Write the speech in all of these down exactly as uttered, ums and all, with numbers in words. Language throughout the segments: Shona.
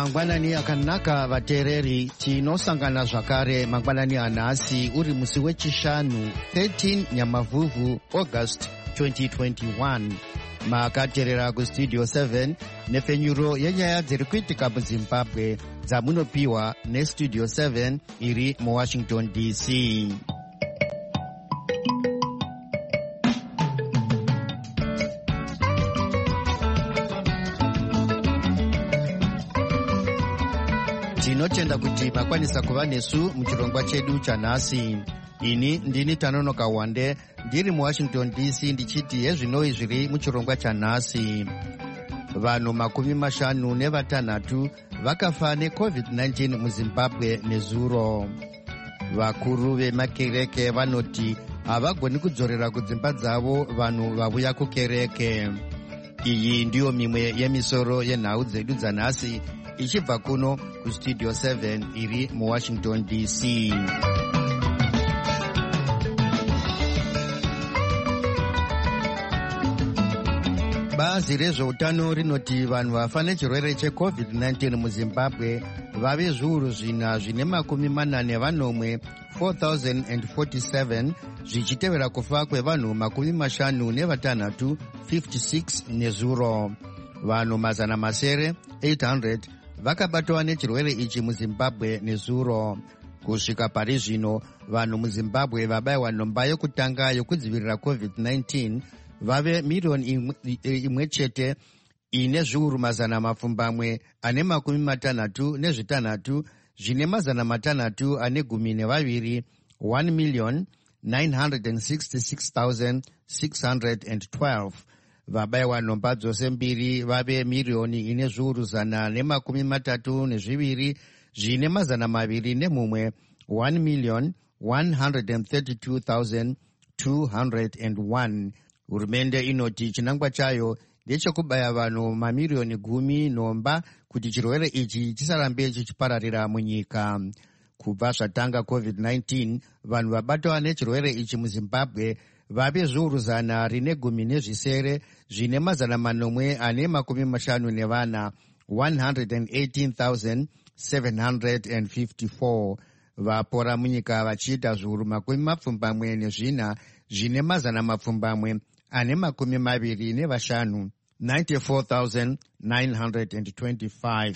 Mangwanani akanaka vatereri, tinosangana zvakare mangwanani anhasi uri musi wechishanu thirteen Nyamavhuvhu August twenty twenty-one. Makaterera kustudio seven nefenyuro yenyaya dziri kuitika muZimbabwe dzamunopiwa nestudio seven iri muWashington D C. Tinotenda kuti makwanisa kuva nesu muchirongwa chedu chanhasi. Ini ndini Tanonoka Wande ndiri muWashington D C ndichiti hezvinoi zviri muchirongwa chanhasi. Vanhu makumi mashanu nevatanhatu vakafa necovid nineteen muZimbabwe nezuro. Vakuru vemakereke vanoti havagoni kudzorera kudzimba dzavo vanhu vavuya kukereke. Iyi ndiyo mimwe yemisoro yenhau dzedu dzanhasi ichibva kuno kustudio seven iri muWashington D C. Bazi rezveutano rinoti vanhu vafa nechirwere checovid nineteen muZimbabwe vave zviuru zvina zvine makumi mana nevanomwe four thousand forty-seven zvichitevera kufa kwevanhu makumi mashanu nevatanhatu fifty-six nezuro. Vanhu mazana masere eight hundred vakabatwa nechirwere ichi muZimbabwe nezuro. Kusvika pari zvino vanhu muZimbabwe vabayiwa nhomba yokutanga yokudzivirira covid nineteen vave miriyoni imwe chete ine zviuru mazana mapfumbamwe ane makumi matanhatu nezvitanhatu zvine mazana matanhatu ane gumi nevaviri one million nine hundred sixty-six thousand six hundred twelve. Vabayiwa nhomba dzose mbiri vave miriyoni ine zviuru zana nemakumi matatu nezviviri zvine mazana maviri nemumwe one million one hundred thirty-two thousand two hundred one. Hurumende inoti chinangwa chayo ndechekubaya vanhu mamiriyoni gumi nhomba kuti chirwere ichi chisarambe chichipararira munyika. Kubva zvatanga covid nineteen vanhu vabatwa nechirwere ichi muZimbabwe vave zviuru zana rine gumi nezvisere zvine mazana manomwe ane makumi mashanu nevana one hundred eighteen thousand seven hundred fifty-four. Vapora munyika vachiita zviuru makumi mapfumbamwe nezvina zvine mazana mapfumbamwe ane makumi maviri nevashanu ninety-four thousand nine hundred twenty-five.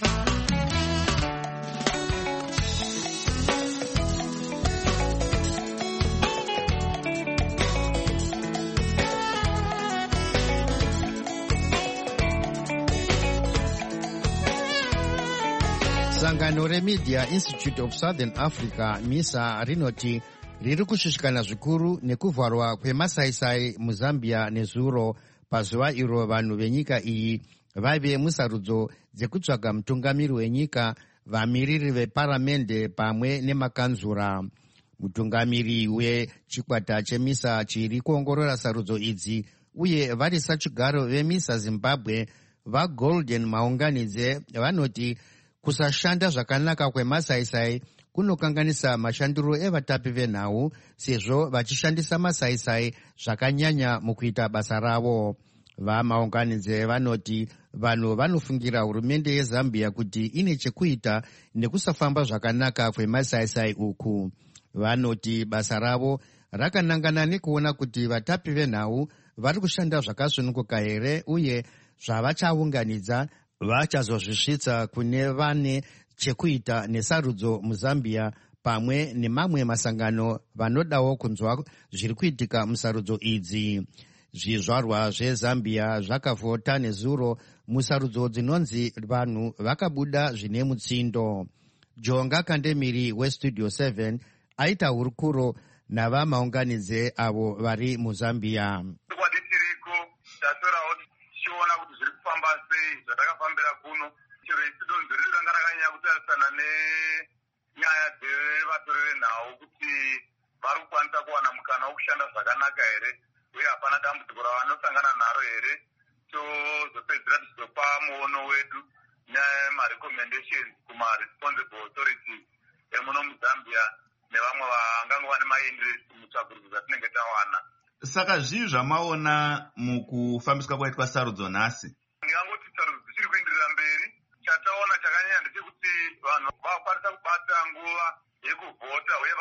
Sangano reMedia Institute of Southern Africa MISA rinoti riri kushushikana zvikuru nekuvharwa kwemasaisai muZambia nezuro pazuva iro vanhu venyika iyi vaive musarudzo dzekutsvaga mutungamiri wenyika, vamiriri veparamende pamwe nemakanzura. Mutungamiri wechikwata cheMISA chiri kuongorora sarudzo idzi uye vari sachigaro veMISA Zimbabwe vaGolden Maunganidze vanoti kusashanda zvakanaka kwemasaisai kunokanganisa mashandiro evatapi venhau sezvo vachishandisa masaisai zvakanyanya mukuita basa ravo. VaMaunganidze vanoti vanhu vanofungira hurumende yeZambia kuti ine chekuita nekusafamba zvakanaka kwemasaisai uku. Vanoti basa ravo rakanangana nekuona kuti vatapi venhau vari kushanda zvakasununguka here uye zvavachaunganidza vachazozvisvitsa kune vane chekuita nesarudzo muZambia pamwe nemamwe masangano vanodawo kunzwa zviri kuitika musarudzo idzi. Zvizvarwa zveZambia zvakavhota nezuro musarudzo dzinonzi vanhu vakabuda zvine mutsindo. Jonga Kandemiri westudio seven aita hurukuro navaMaunganidze avo vari muZambia. Zvatakafambira kuno chero isidonzo riri ranga rakanyanya kutarisana nenyaya dzevatori venhau kuti vari kukwanisa kuwana mukana wokushanda zvakanaka here uye hapana dambudziko ravanosangana naro here. Tozopedzera tichizopa muono wedu nemarecommendations kuma-responsible authorities emuno muZambia nevamwe vanganga vane mainterest mutsvagurudzo dzatinenge tawana. Saka zvii zvamaona mukufambiswa kwaitwa sarudzo nhasi? Ndingangoti sarudzo dzichiri kuenderera mberi. Chataona chakanyanya ndechekuti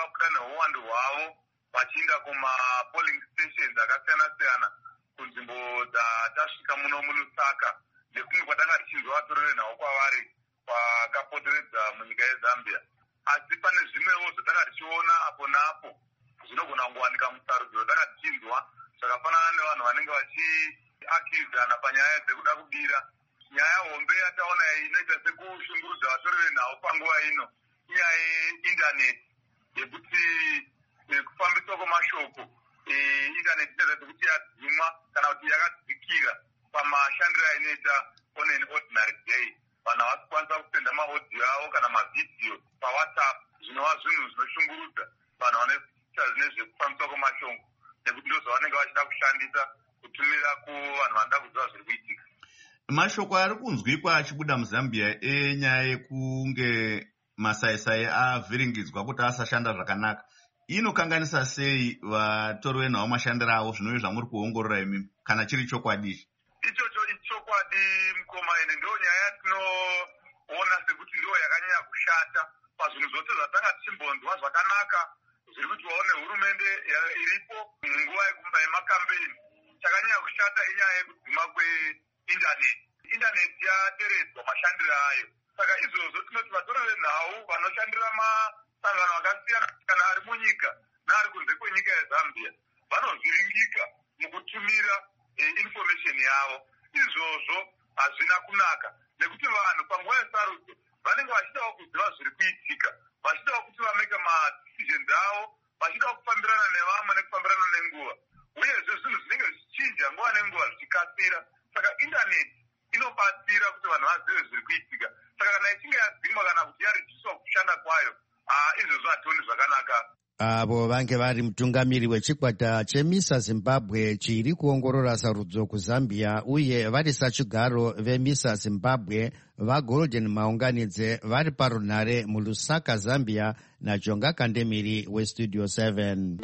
vabuda neuwandu hwavo vachiinda kumapolling stations akasiyana-siyana kunzvimbo dzatasvika muno mulusaka nekumwe kwatanga tichinzwa vatorere nhau kwavari kwakapoteredza munyika yezambia. Asi pane zvimwewo zvotanga tichiona apo napo zvinogona kungowanika musarudzo zvatanga tichinzwa zvakafanana nevanhu vanenge vachiakizana panyaya dzekuda kubira. Nyaya hombe yataona inoita sekushungurudza vatorere nhau panguva ino inyaya yeindaneti yekuti kufambiswa kwemashoko indaneti inoita sekuti yadzimwa kana kuti yakadzikira pamashandiro ainoita on an ordinary day. Vanhu havasi kukwanisa kusenda maaudio avo kana mavhidhiyo pawhatsapp zvinova zvinhu zvinoshungurudza vanhu vanoita nezvekufambiswa kwemashoko nekuti ndozvavanenge vachida kushandisa kutumira kuvanhu vanoda kuziva zviri kuitika. Mashoko ari kunzwikwa achibuda muzambia enyaya yekunge masaisai avhiringidzwa kuti asashanda zvakanaka inokanganisa sei vatori venhau mashandiro avo zvinove zvamuri kuongorora imimi kana chiri chokwadi? Ichocho ichokwadi mukoma, ine ndo nyaya yatinoona sekuti ndo yakanyanya kushata pazvinhu zvose zvatanga tichimbonzwa zvakanaka zviri kuitwawo nehurumende iripo munguva yemakambeni. Chakanyanya kushata inyaya yekudzima kweindaneti. Indaneti yaderedzwa mashandiro ayo, saka izvozvo tinoti vatorere nhau vanoshandira masangano akasiyana kana ari munyika neari kunze kwenyika yezambia vanovhiringika mukutumira information yavo. Izvozvo hazvina kunaka nekuti vanhu panguva yesarudzo vanenge vachidawo kuziva zviri kuitika, vachidawo kuti vameke madecisions avo, vachidawo kufambirana nevamwe nekufambirana nenguva, uyezve zvinhu zvinenge zvichinja nguva nenguva zvichikasira. Saka indaneti inobatsira kuti vanhu vazive zviri kuitika. Saka kana ichinge yadzimwa kana kuti yareducwa kushanda kwayo, izvozvo hationi zvakanaka. Avo vange vari mutungamiri wechikwata chemisa Zimbabwe chiri kuongorora sarudzo kuZambia uye vari sachigaro vemisa Zimbabwe vaGolden Maunganidze vari parunhare muLusaka, Zambia, naJonga Kandemiri weStudio seven.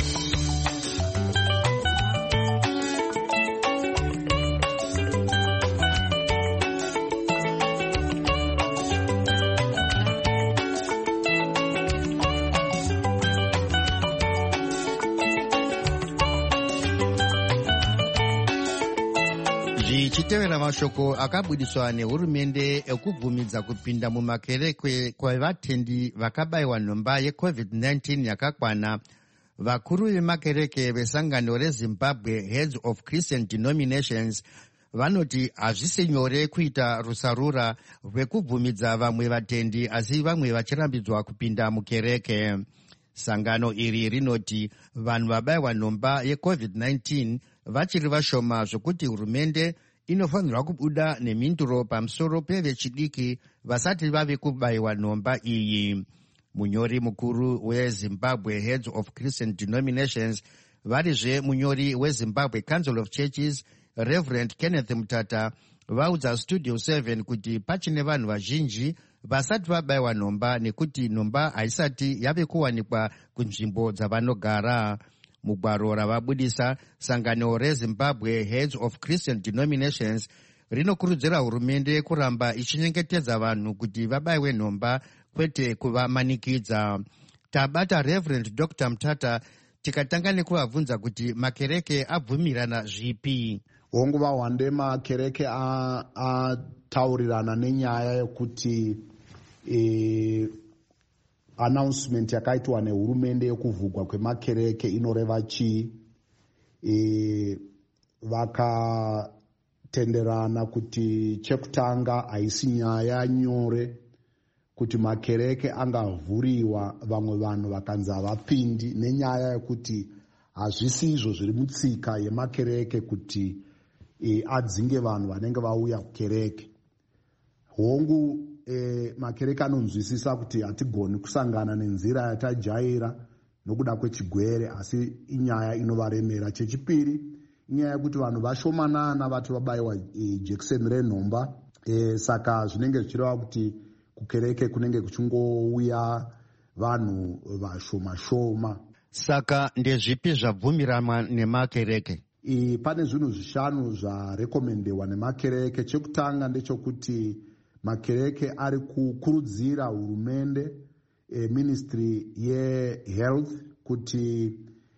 Chitevera mashoko akabudiswa nehurumende ekubvumidza kupinda mumakereke kwevatendi vakabayiwa nhomba yecovid nineteen yakakwana, vakuru vemakereke vesangano reZimbabwe Heads of Christian Denominations vanoti hazvisi nyore kuita rusarura rwekubvumidza vamwe vatendi asi vamwe vachirambidzwa kupinda mukereke. Sangano iri rinoti vanhu vabayiwa nhomba yecovid nineteen vachiri vashoma zvokuti hurumende inofanirwa kubuda nemhinduro pamusoro pevechidiki vasati vave kubayiwa nhomba iyi. Munyori mukuru weZimbabwe Heads of Christian Denominations varizve munyori weZimbabwe Council of Churches Reverend Kenneth Mutata vaudza Studio seven kuti pachine vanhu vazhinji vasati vabayiwa nhomba nekuti nhomba haisati yave kuwanikwa kunzvimbo dzavanogara. Mugwaro ravabudisa, sangano reZimbabwe Heads of Christian Denominations rinokurudzira hurumende kuramba ichinyengetedza vanhu kuti vabayiwe nhomba kwete kuvamanikidza. Tabata Reverend Doctor Mutata tikatanga nekuvabvunza kuti makereke abvumirana zvipi. Honguva hwande makereke ataurirana nenyaya yekuti e, announcement yakaitwa nehurumende yekuvhurwa kwemakereke inoreva chii. E, vakatenderana kuti chekutanga haisi nyaya nyore kuti makereke angavhuriwa vamwe vanhu vakanzi havapindi, nenyaya yekuti hazvisi izvo zviri mutsika yemakereke kuti e, adzinge vanhu vanenge vauya kukereke. Hongu e, makereke anonzwisisa kuti hatigoni kusangana nenzira yatajaira nokuda kwechigwere, asi inyaya inovaremera. Chechipiri, inyaya yekuti vanhu vashomanana vati vabayiwa e, jekiseni renhomba, e, saka zvinenge zvichireva kuti kukereke kunenge kuchingouya vanhu vashoma-shoma. Saka ndezvipi zvabvumirana nemakereke? E, pane zvinhu zvishanu zvarekomendewa nemakereke. Chekutanga ndechekuti makereke ari kukurudzira hurumende eh, ministry yehealth kuti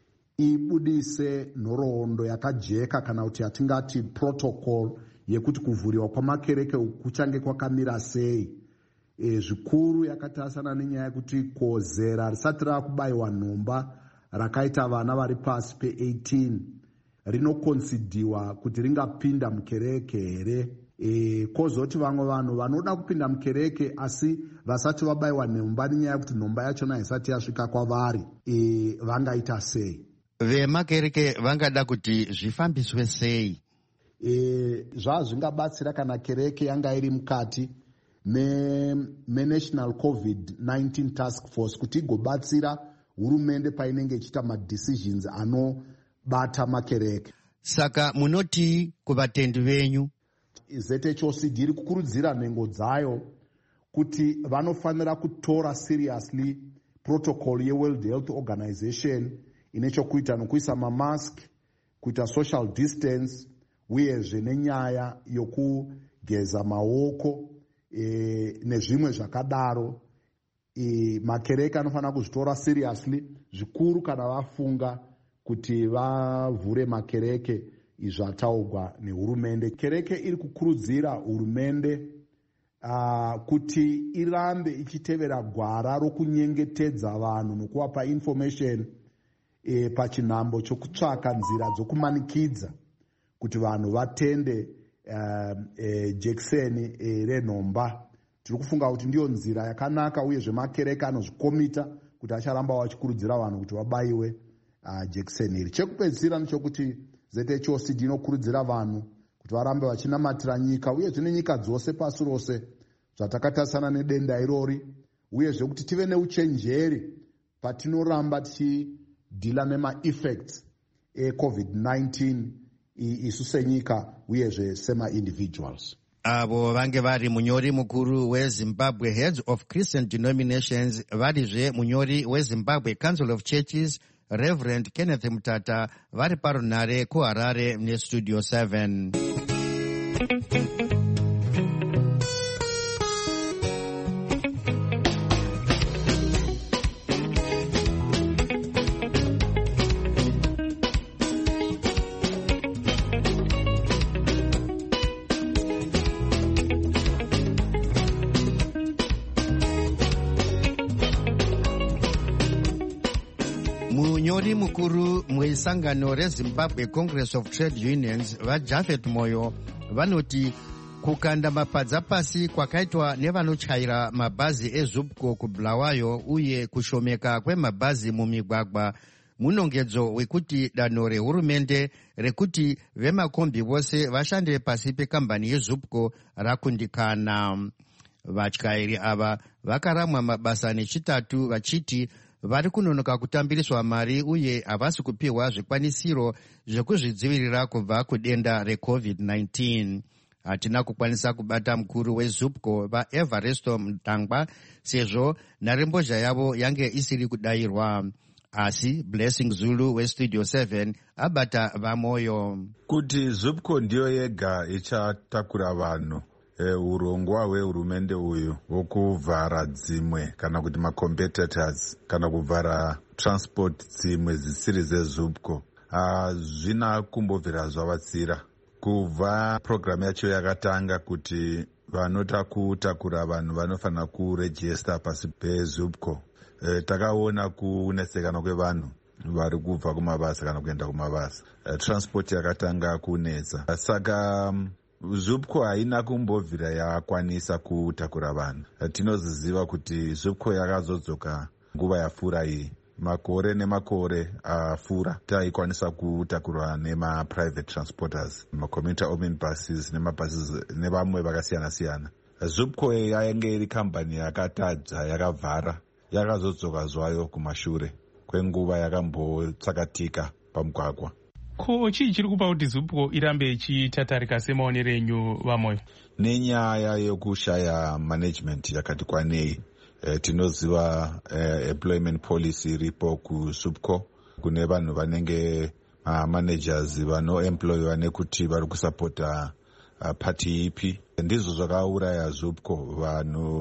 ibudise nhoroondo yakajeka kana kuti yatingati protocol yekuti kuvhuriwa kwamakereke kuchange kwakamira sei. E, zvikuru yakatarisana nenyaya yekuti kozera risati rakubayiwa nhomba rakaita vana vari pasi pe-eighteen rinokonsidhiwa kuti ringapinda mukereke here. E, kozoti vamwe vanhu vanoda kupinda mukereke asi vasati vabayiwa nhomba nenyaya yekuti nhomba yachona haisati yasvika kwavari, e, vangaita sei? Vemakereke vangada kuti zvifambiswe sei? E, zvazvingabatsira kana kereke yanga iri mukati menational covid nineteen task force kuti igobatsira hurumende painenge ichiita madecisions anobata makereke. Saka munoti kuvatendi venyu? Z H O C D iri kukurudzira nhengo dzayo kuti vanofanira kutora seriously protocol yeWorld Health Organization ine chokuita nokuisa mamask, kuita social distance uyezve nenyaya yokugeza maoko e, nezvimwe zvakadaro. E, makereke anofanira kuzvitora seriously zvikuru kana vafunga kuti vavhure makereke izvataurwa nehurumende. Kereke iri kukurudzira hurumende uh, kuti irambe ichitevera gwara rokunyengetedza vanhu nokuvapa information e, pachinhambo chokutsvaka nzira dzokumanikidza kuti vanhu vatende uh, e, jekiseni e, renhomba. Tiri kufunga kuti ndiyo nzira yakanaka uyezve makereke anozvikomita kuti acharamba vachikurudzira vanhu kuti vabayiwe uh, jekiseni iri. Chekupedzisira nechokuti Z H O C D inokurudzira vanhu kuti varambe vachinamatira nyika uyezve nenyika dzose pasi rose zvatakatarisana nedenda irori, uyezve kuti tive neuchenjeri patinoramba tichidhila nema-effects e-covid nineteen isu senyika uyezve sema-individuals. Avo vange vari munyori mukuru weZimbabwe Heads of Christian Denominations, varizve munyori weZimbabwe Council of Churches Reverend Kenneth Mutata, vari parunhare kuHarare neStudio seven. Munyori mukuru mweisangano reZimbabwe Congress of Trade Unions vaJafet Moyo vanoti kukanda mapadza pasi kwakaitwa nevanochaira mabhazi eZupco kuBulawayo uye kushomeka kwemabhazi mumigwagwa munongedzo wekuti danho rehurumende rekuti vemakombi vose vashande pasi pekambani yeZupco rakundikana. Vatyairi ava vakaramwa mabasa nechitatu vachiti vari kunonoka kutambiriswa mari uye havasi kupiwa zvikwanisiro zvekuzvidzivirira kubva kudenda recovid nineteen. Hatina kukwanisa kubata mukuru weZupco vaEvaresto Mutangwa sezvo nharembozha yavo yange isiri kudayirwa. Asi Blessing Zulu weStudio seven abata vaMoyo. Kuti Zupco ndiyo yega ichatakura vanhu E, urongwa hwehurumende uyu wokuvhara dzimwe kana kuti macompetitors kana kuvhara transport dzimwe dzisiri zeZupco hazvina kumbobvira zvavatsira. Kubva programu yacho yakatanga kuti vanota kutakura vanhu vanofanira kurejista pasi peZupco, e, takaona kunesekana kwevanhu vari kubva kumabasa kana kuenda kumabasa. E, transport yakatanga kunetsa, saka Zupco haina kumbobvira yakwanisa kutakura vanhu. Tinoziziva kuti Zupco yakazodzoka nguva yapfuura iyi, makore nemakore afura taikwanisa kutakurwa nemaprivate transporters, macommuter omnibuses nemabuses nevamwe vakasiyana siyana. Zupco yainge iri kambani yakatadza yakavhara, yakazodzoka zvayo kumashure kwenguva yakambotsakatika pamugwagwa. Ko chii chiri kupa kuti Zupco irambe ichitatarika semaonero enyu vaMoyo? Nenyaya yokushaya management yakati kwanei. E, tinoziva e, employment policy iripo kuZupco, kune vanhu vanenge uh, managers vanoemployiwa nekuti vari kusapota uh, party ipi. Ndizvo zvakauraya Zupco, vanhu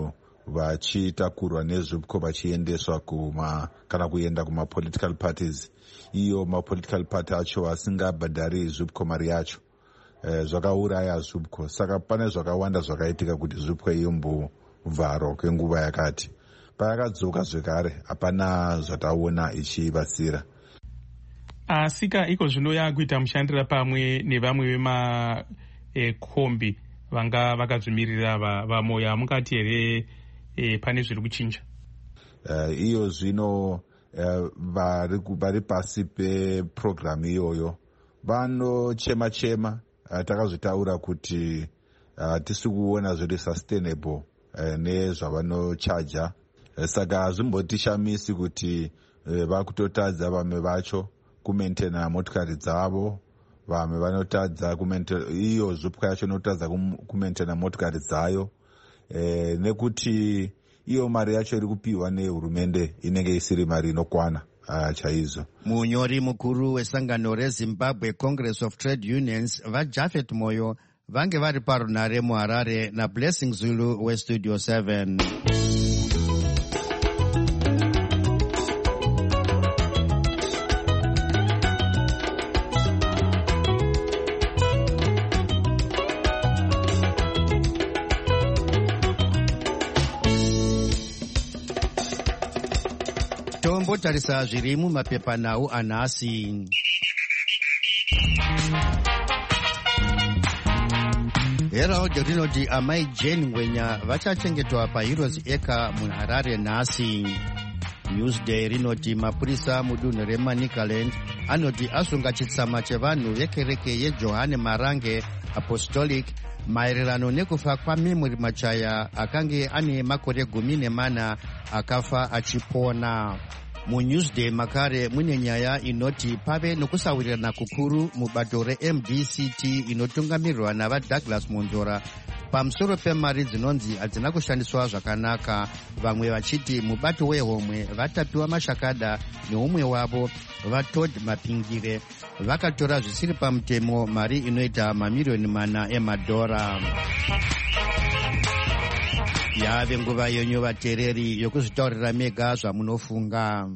vachitakurwa nezvipko vachiendeswa kuma kana kuenda kuma-political parties, iyo ma-political party acho asingabhadhari zvipko mari yacho. Eh, zvakauraya zvipko. Saka pane zvakawanda zvakaitika kuti zvipko imbovharwa kwenguva yakati. Payakadzoka zvekare hapana zvataona ichibatsira. Asika iko zvino yakuita mushandira pamwe nevamwe vemakombi e, vanga vakazvimirira vamoya mukati here e, pane zviri kuchinja? Uh, iyo zvino uh, vari pasi peprogramu iyoyo vanochema chema. Uh, takazvitaura kuti uh, tisi kuona zviri sustainable uh, nezvavanochaja. Uh, saka hazvimbotishamisi kuti uh, vakutotadza vamwe vacho kumaintaina motikari dzavo, vamwe vanotadza iyo zvipwa yacho inotadza kumaintaina motikari dzayo, e, nekuti iyo mari yacho iri kupiwa nehurumende inenge isiri mari inokwana chaizvo. Munyori mukuru wesangano reZimbabwe Congress of Trade Unions vaJafet Moyo vange vari parunare muHarare naBlessing Zulu weStudio seven. Tombotarisa zviri mumapepanhau anhasi. Herald rinoti amai Jane Ngwenya vachachengetwa paHeroes Acre muHarare nhasi. Newsday rinoti mapurisa mudunhu reManicaland anoti asunga chitsama chevanhu vekereke yeJohane Marange Apostolic maererano nekufa kwaMemory Machaya akange ane makore gumi nemana akafa achipona. MuNewsday makare mune nyaya inoti pave nokusawirirana kukuru mubato reM D C T inotungamirirwa navaDouglas Monzora pamusoro pemari dzinonzi hadzina kushandiswa zvakanaka, vamwe vachiti mubato wehomwe vatapiwa mashakada neumwe wavo vaTodd Mapingire vakatora zvisiri pamutemo mari inoita mamiriyoni mana emadhora. Yave nguva yenyu vateereri yokuzvitaurira mega zvamunofunga.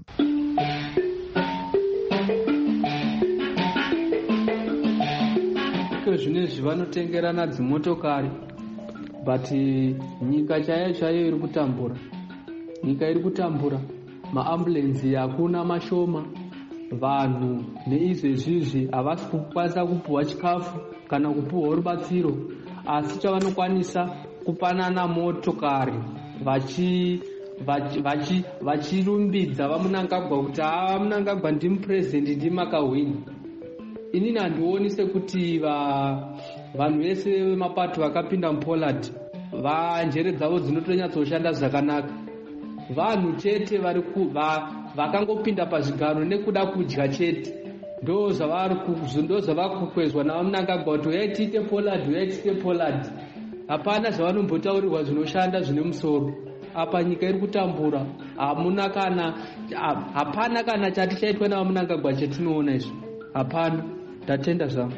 Zvinezvi vanotengerana dzimotokari, but nyika chaiyo chaiyo iri kutambura. Nyika iri kutambura, maambulensi hakuna mashoma, vanhu neizvezvizvi havasi kukwanisa kupuhwa chikafu kana kupuhwa rubatsiro, asi chavanokwanisa kupanana motokari vachi vachi vachirumbidza vaMunangagwa kuti ava Munangagwa ndimu president ndimakahwini. Inini handioni sekuti vanhu vese vemapato vakapinda muPoland vanjere dzavo dzinotonyatsoshanda zvakanaka. Vanhu chete vari vakangopinda pazvigaro nekuda kudya chete, ndo zvavari kukwezwa navaMunangagwa kuti uyai tiite Poland, uyai tiite Poland. Hapana zvavanombotaurirwa zvinoshanda zvine musoro. Apa nyika iri kutambura, hamuna kana hapana kana chati chaitwa navaMunangagwa chetinoona izvi. Hapana, tatenda zvangu.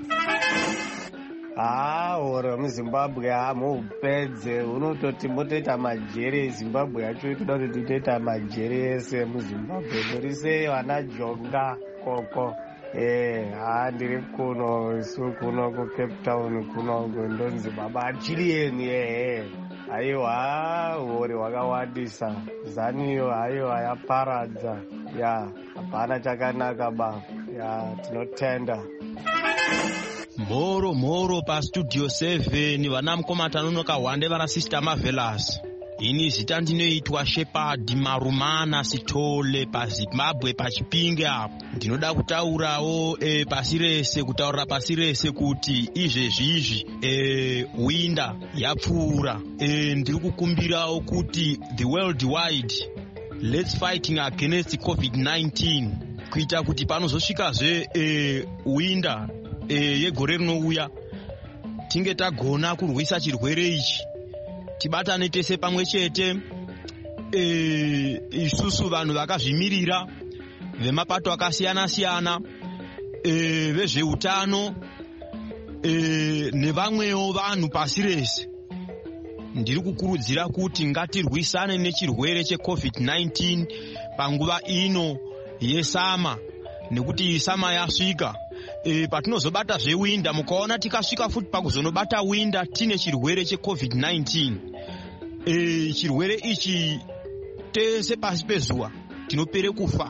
Ah, oro muZimbabwe hamupedze unototi motoita majere Zimbabwe yacho ikuda kuti toita majere ese muZimbabwe. Muri sei vana jonga koko? Eh, ha ndiri kuno isu kuno ku Cape Town kuno ndonzi baba chirieni eh. Aiwa ori wakawandisa zaniyo aiwa yaparadza ya hapana chakanaka ba ya tinotenda. Mhoro mhoro pa Studio seven vana mukomata nonoka hwande vana Sister Marvelous. Ini zita ndinoitwa Shepherd Marumana Sitole paZimbabwe pachipinge apo. Ndinoda kutaurawo e, pasi rese kutaurira pasi rese kuti izvezvizvi e, winda yapfuura. E, ndiri kukumbirawo kuti the world wide let's fighting against COVID nineteen kuita kuti panozosvikazve e, winda e, yegore rinouya tinge tagona kurwisa chirwere ichi. Tibatane tese pamwe chete e, isusu vanhu vakazvimirira vemapato akasiyana siyana e, vezveutano e, nevamwewo vanhu pasi rese ndiri kukurudzira kuti ngatirwisane nechirwere checovid nineteen panguva ino yesama, nekuti sama yasvika. E, patinozobata zvewinda, mukaona tikasvika futi pakuzonobata winda tine chirwere checovid nineteen. E, chirwere ichi tese pasi pezuva tinopere kufa.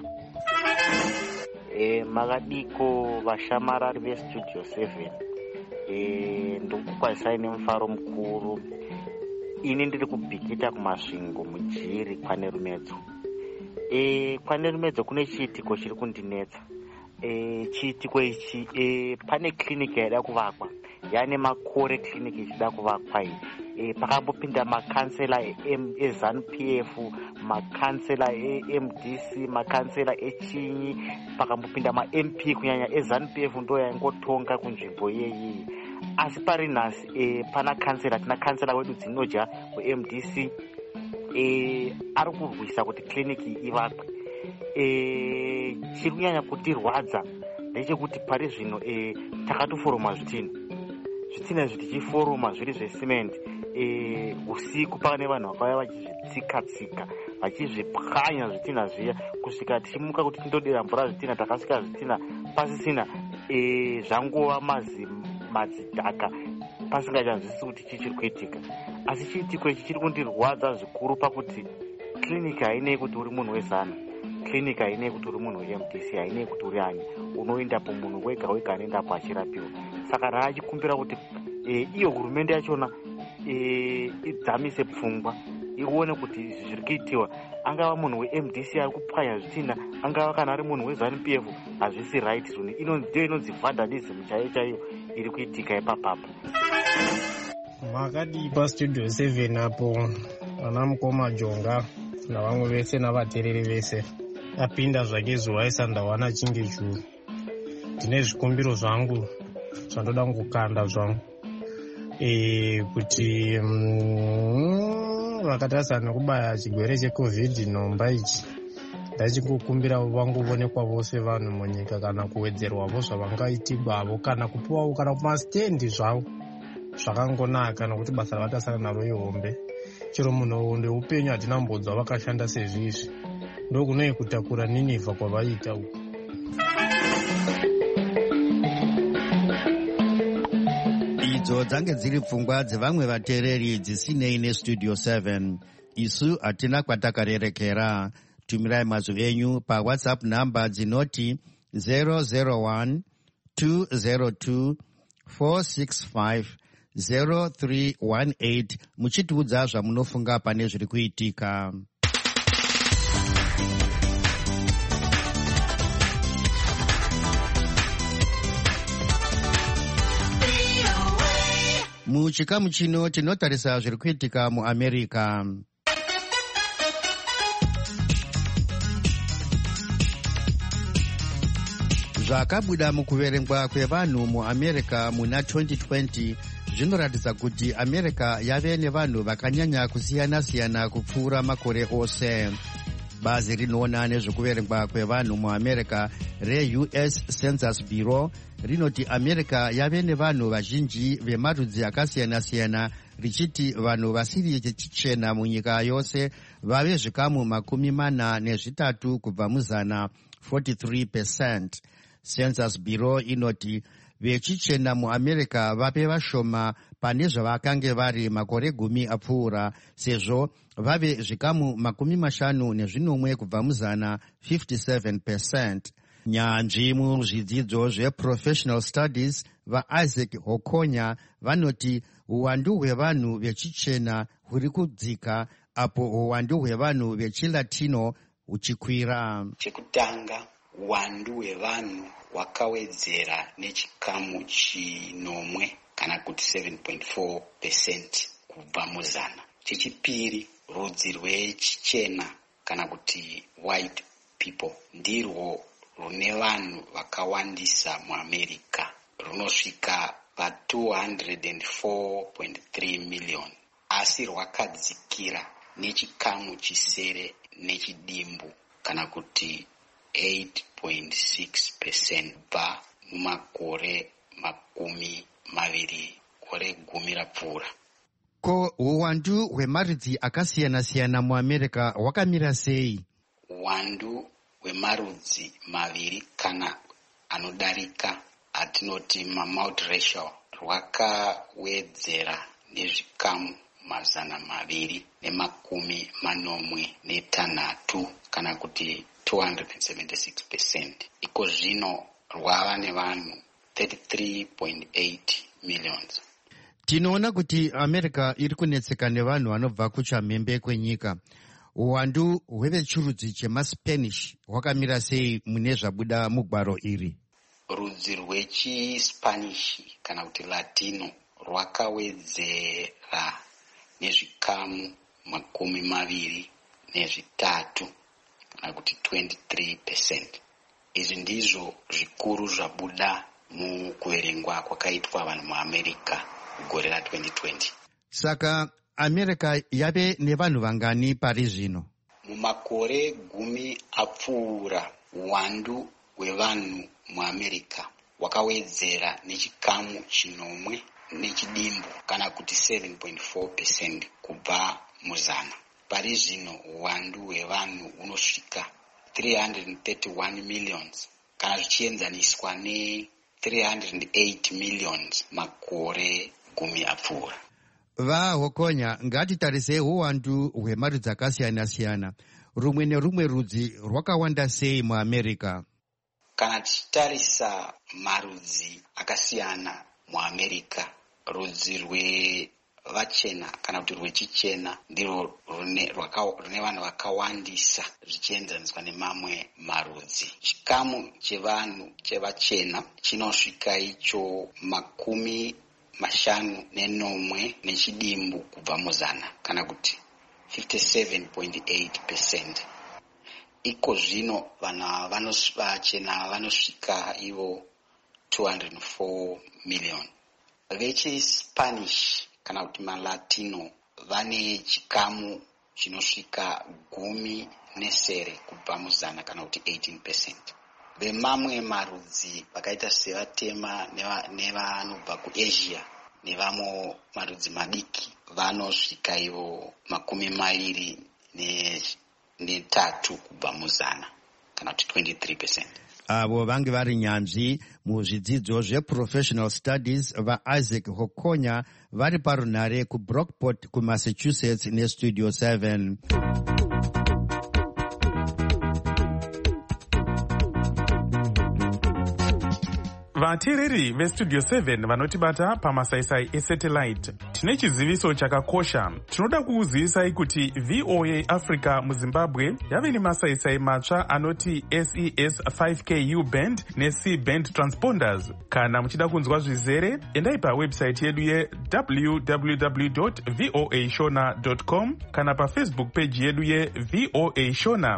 E, makadiko vashamarari vestudio seven, e, ndokukwanisai nemufaro mukuru. Ini ndiri kubhikita kumasvingo mujiri kwanerumedzo. E, kwanerumedzo kune chiitiko chiri kundinetsa. E, chiitiko ichi, e, pane kliniki yaida kuvakwa, yaane makore kliniki ichida kuvakwa iyi. E, pakambopinda makansela eZANU P F, makansela eM D C, makansela echinyi, pakambopinda ma-M P kunyanya eZANU P F ndo yaingotonga kunzvimbo yeyi. Asi pari nhasi e, pana kansela, tina kansela wedu Dzinodya weM D C, e, ari kurwisa kuti kliniki ivakwe. E, chiri kunyanya kutirwadza ndechekuti pari zvino e, takatoforoma zvitina zvitina izvi tichiforoma zviri zvesimende. E, usiku pane vanhu vakauya vachizvitsika-tsika vachizvipwanya zvitina zviya kusvika tichimuka kuti tindodera mvura zvitina, takasvika zvitina pasisina e, zvangova mazi madzidhaka pasingachanzwisisi kuti chii chiri kuitika. Asi chiitiko ichi chiri kundirwadza zvikuru pakuti kliniki hainei kuti uri munhu wezana, kliniki hainei kuti uri munhu weM D C, hainei kuti uri ani, unoendapo munhu wega wega anoendapo achirapiwa. Saka raachikumbira kuti e, iyo hurumende yachona e, idzamise pfungwa, ione kuti izvi zviri kuitiwa, angava munhu weM D C ari kupwanya zvitina, angava kana ari munhu weZANU P F, hazvisi right. Zvoni ndiyo inonzi vandalism chaiyo chaiyo iri kuitika ipapapo. Makadi pastudio seven apo ana mukoma Jonga navamwe vese navatereri vese apinda zvake zuva isandawana chinge churu. Ndine zvikumbiro zvangu zvandoda kukanda zvangu e, kuti mm, vakatasana kubaya chigwere checovid nomba ichi, ndachikukumbira vangovonekwa vose vanhu munyika kana kuwedzerwavo zvavangaitigwavo kana kupuwawo kana kumastendi zvavo zvakangonaka, nokuti basa ravatasana naro ihombe. Chero munhu ndeupenyu hatina mbodzwa vakashanda sezvizvi, ndokunoi kutakura Ninevha kwavaita uku. Idzo dzange dziri pfungwa dzevamwe vatereri dzisinei nestudio seven. Isu hatina kwatakarerekera. Tumirai mazwi enyu paWhatsApp namba dzinoti zero zero one two zero two four six five zero three one eight muchitiudza zvamunofunga pane zviri kuitika. Muchikamu chino tinotarisa zviri kuitika muAmerica. Zvakabuda mukuverengwa kwevanhu muAmerica muna twenty twenty zvinoratidza kuti America yave nevanhu vakanyanya kusiyana-siyana kupfuura makore ose. Bazi rinoona nezvekuverengwa kwevanhu muAmerica reU S Census Bureau rinoti America yave nevanhu vazhinji vemarudzi akasiyana-siyana, richiti vanhu vasiri chichena munyika yose vave zvikamu makumi mana nezvitatu kubva muzana, forty-three percent. Census Bureau inoti vechichena muAmerica vave vashoma pane zvavakange vari makore gumi apfuura, sezvo vave zvikamu makumi mashanu nezvinomwe kubva muzana, fifty-seven percent. Nyanzvi muzvidzidzo zveprofessional studies vaIsaac Hokonya vanoti uwandu hwevanhu vechichena huri kudzika apo uwandu hwevanhu vechilatino huchikwira. Chekutanga, uwandu hwevanhu hwakawedzera nechikamu chinomwe kana kuti seven point four percent kubva muzana. Chechipiri, rudzi rwechichena kana kuti white people ndirwo rune vanhu vakawandisa muAmerica, runosvika pa two hundred four point three million, asi rwakadzikira nechikamu chisere nechidimbu kana kuti eight point six percent pa mumakore makumi maviri, kore gumi rapfuura. Ko uwandu hwemarudzi akasiyana-siyana muAmerica hwakamira sei? Uwandu hwemarudzi maviri kana anodarika atinoti mamultiracial rwakawedzera nezvikamu mazana maviri nemakumi manomwe netanhatu kana kuti two hundred seventy-six percent. Iko zvino rwava nevanhu thirty-three point eight millions. Tinoona kuti America iri kunetseka nevanhu vanobva kuchamhembe kwenyika. Uwandu hwevechirudzi chemaSpanish hwakamira sei mune zvabuda mugwaro iri? Rudzi rwechiSpanish kana kuti Latino rwakawedzera nezvikamu makumi maviri nezvitatu kana kuti twenty-three percent. Izvi ndizvo zvikuru zvabuda mukuverengwa kwakaitwa vanhu muAmerica gore ra twenty twenty. Saka America yave nevanhu vangani pari zvino? Mumakore gumi apfuura uwandu hwevanhu muAmerica hwakawedzera nechikamu chinomwe nechidimbu kana kuti seven point four percent kubva muzana. Pari zvino uwandu hwevanhu hunosvika three hundred thirty-one millions kana zvichienzaniswa ne three hundred eight millions makore gumi apfuura. VaHokonya, ngatitarisei uwandu hwemarudzi akasiyana-siyana. Rumwe nerumwe rudzi rwakawanda sei muAmerica? Kana tichitarisa marudzi akasiyana muAmerica, rudzi rwevachena kana kuti rwechichena ndirwo rune vanhu vakawandisa zvichienzaniswa nemamwe marudzi. Chikamu chevanhu chevachena chinosvika icho makumi mashanu nenomwe nechidimbu kubva muzana kana kuti fifty-seven point eight percent. Iko zvino vanhu vachena vanosvika ivo two hundred four million. VechiSpanish kana kuti maLatino vane chikamu chinosvika gumi nesere kubva muzana kana kuti eighteen percent. Vemamwe marudzi vakaita sevatema nevanobva kuAsia nevamwe marudzi madiki vanosvika ivo makumi maviri netatu kubva muzana kana kuti twenty-three percent. Avo vange vari nyanzvi muzvidzidzo zveprofessional studies vaIsaac Hokonya vari parunhare kuBrockport kuMassachusetts nestudio seven. vateereri vestudio seven vanotibata pamasaisai esatellite, tine chiziviso chakakosha. Tinoda kukuzivisai kuti V O A Africa muZimbabwe yave nemasaisai matsva anoti S E S five K U band neC band transponders. Kana muchida kunzwa zvizere, endai pawebsite yedu ye w w w dot v o a shona dot com kana pafacebook page yedu ye V O A Shona.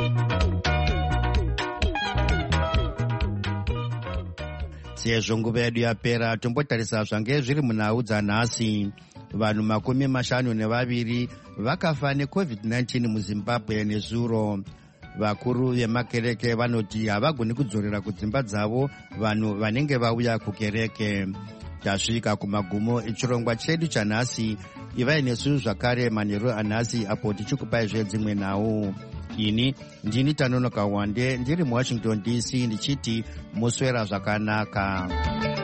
Sezvo nguva yedu yapera, tombotarisa zvange zviri munhau dzanhasi. Vanhu makumi mashanu nevaviri vakafa necovid nineteen muZimbabwe nezuro. Vakuru vemakereke vanoti havagoni kudzorera kudzimba dzavo vanhu vanenge vauya kukereke. Tasvika kumagumo echirongwa chedu chanhasi. Ivai nesu zvakare manheru anhasi apo tichikupai zvedzimwe nhau. Ini ndini Tanonoka Wande ndiri muWashington D C ndichiti muswera zvakanaka.